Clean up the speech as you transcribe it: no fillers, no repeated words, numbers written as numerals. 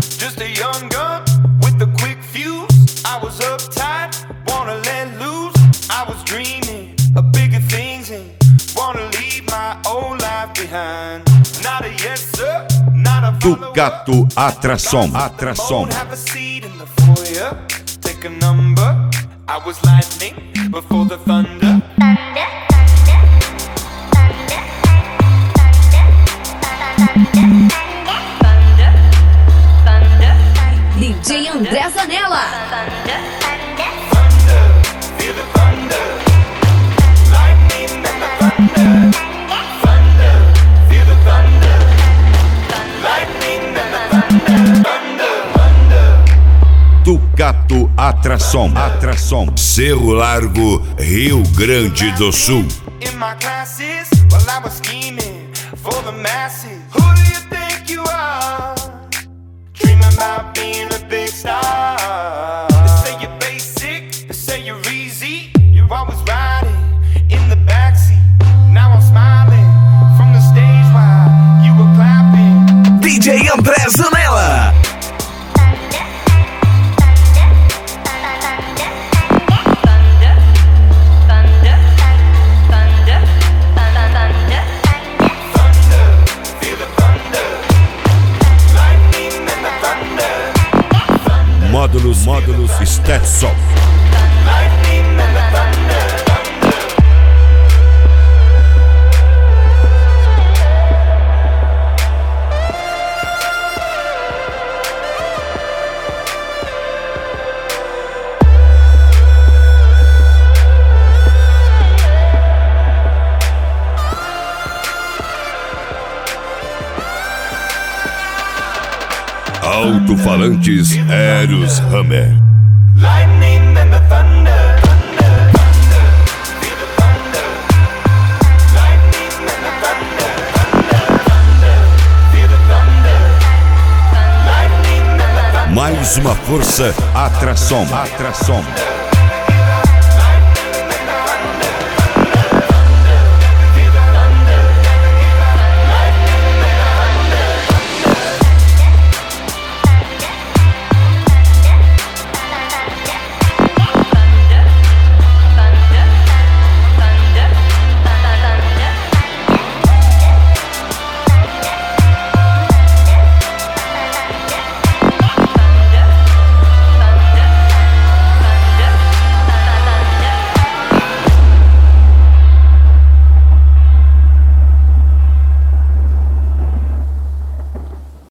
just a young gun with a quick fuse. I was uptight, wanna let loose. I was dreaming of bigger things and wanna leave my old life behind. Not a yes sir, not a Ducato Atração. Atração. Have a seat in the foyer, take a number. I was lightning before the thunder. DJ André Zanella. Feel the thunder, lightning and the thunder. Thunder, feel the thunder, lightning and the thunder. Ducato Atração. Atração. Cerro Largo, Rio Grande do Sul. In my classes, while I was scheming for the masses. Who do you think you are? Dreaming about being a big star. They say you're basic, they say you're easy. You're always riding in the backseat. Now I'm smiling from the stage while you were clapping. DJ André Zanella. Módulos Stetson. Lightning and the thunder. Alto-falantes Eros Hammer. Lightning and the thunder. Thunder, feel the thunder. Lightning and the thunder. Thunder, feel the thunder. Lightning and the thunder. Mais uma força, atração. Atração.